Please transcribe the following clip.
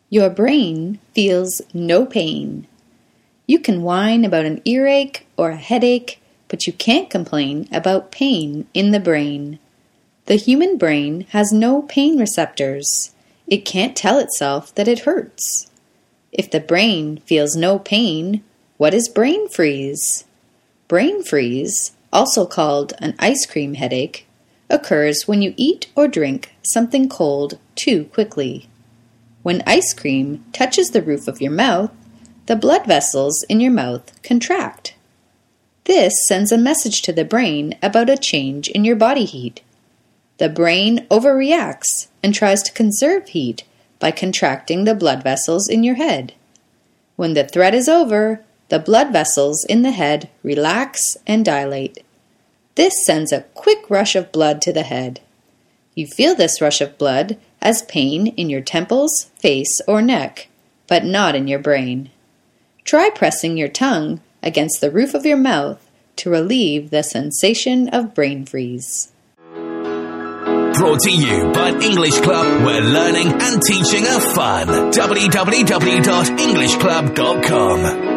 Your brain feels no pain. You can whine about an earache or a headache, but you can't complain about pain in the brain. The human brain has no pain receptors. It can't tell itself that it hurts. If the brain feels no pain, what is brain freeze? Brain freeze, also called an ice cream headache, occurs when you eat or drink something cold too quickly. When ice cream touches the roof of your mouth, the blood vessels in your mouth contract. This sends a message to the brain about a change in your body heat. The brain overreacts and tries to conserve heat by contracting the blood vessels in your head. When the threat is over, the blood vessels in the head relax and dilate. This sends a quick rush of blood to the head. You feel this rush of blood as pain in your temples, face, or neck, but not in your brain. Try pressing your tongue against the roof of your mouth to relieve the sensation of brain freeze. Brought to you by English Club, where learning and teaching are fun. www.englishclub.com